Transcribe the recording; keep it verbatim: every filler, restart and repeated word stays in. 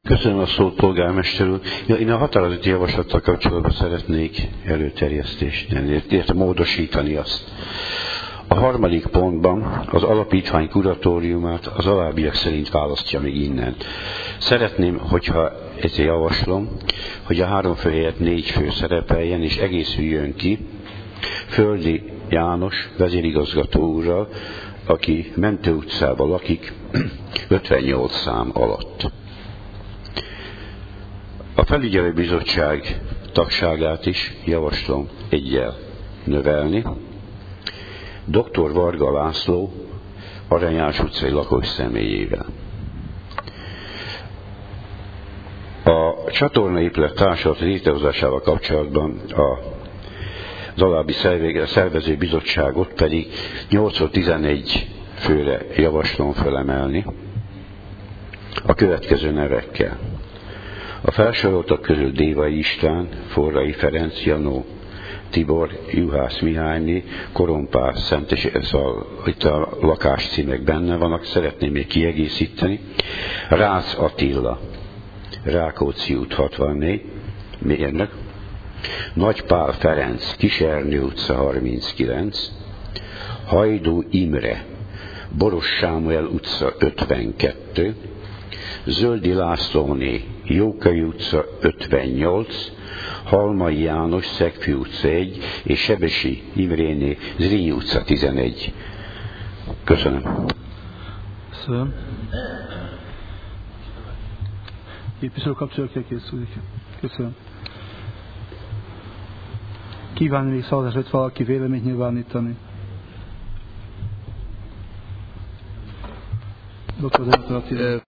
Köszönöm a szót, polgármester úr. Ja, én a határozati javaslattal kapcsolatban szeretnék előterjesztést tenni, illetve módosítani azt. A harmadik pontban az alapítvány kuratóriumát az alábbiak szerint választja meg innen. Szeretném, hogyha ezt javaslom, hogy a három fő helyett négy fő szerepeljen, és egészüljön ki Földi János vezérigazgató úrral, aki Mentő utcában lakik, ötvennyolc szám alatt. A felügyelőbizottság tagságát is javaslom egyel növelni. doktor Varga László Aranyás utcai lakos személyével. A csatornaépület társulat létrehozásával kapcsolatban a az alábbi szervező bizottságot pedig nyolcról tizenegy főre javaslom felemelni a következő nevekkel. A felsoroltak közül Dévai István, Forrai Ferenc, Janó Tibor, Juhász Mihályné, Korompás, Szentes, szóval itt a lakáscímek benne vannak, szeretném még kiegészíteni. Rácz Attila, Rákóczi út hatvannégy, mérnök. Nagypál Ferenc, Kisernő utca harminckilenc, Hajdú Imre, Boros Sámuel utca ötvenkettő, Zöldi Lászlóné, Jókai utca ötvennyolc, Halmai János, Szegfű utca egy, és Sebesi Imréné, Zrínyi utca tizenegy. Köszönöm. Köszönöm. Képviselő kapcsolatja készülik. Köszönöm. Kívánni még szavazás, hogy valaki véleményt nyilvánítani? doktor